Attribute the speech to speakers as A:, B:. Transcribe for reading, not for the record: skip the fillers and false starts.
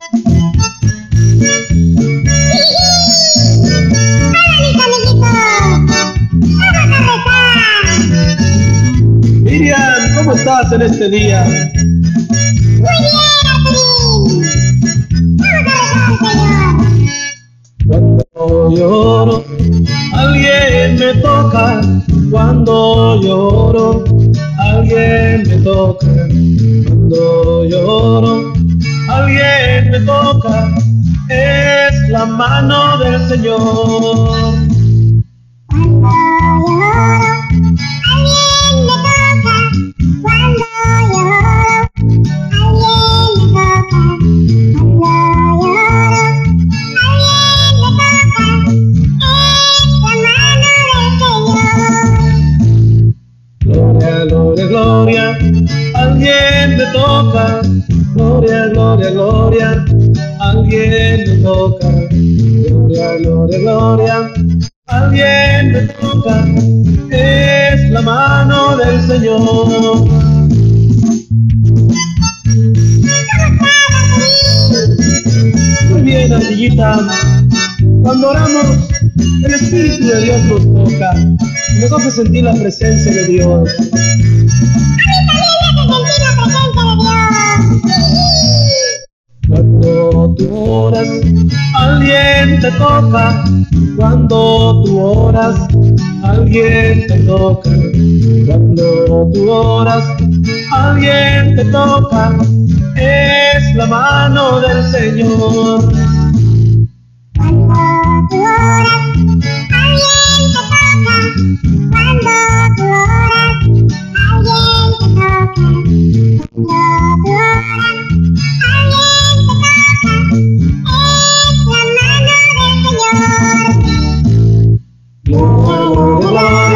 A: Miriam, ¿cómo estás en este día?
B: Muy bien, Arturín. Vamos a rezar, Señor.
A: Cuando lloro, alguien me toca. Cuando lloro, alguien me toca. Cuando lloro, alguien me toca. Es la mano del Señor.
B: Cuando lloro, alguien me toca. Cuando lloro, alguien me toca. Cuando lloro, alguien me toca. Es la mano del Señor.
A: Gloria, gloria, gloria, alguien me toca. Gloria, gloria, gloria, alguien me toca. Gloria, gloria, gloria, alguien me toca. Es la mano del Señor. Muy bien, ardillita. Cuando oramos, el Espíritu de Dios nos toca y nos hace sentir la presencia de Dios. Cuando tú oras, alguien te toca. Cuando tú oras, alguien te toca. Cuando tú oras, alguien te toca. Es la mano del Señor.
B: Cuando tú oras, alguien te toca. Cuando tú oras, alguien te toca. Cuando tú oras, alguien te toca. Es la mano del Señor.
A: Gloria, gloria, gloria.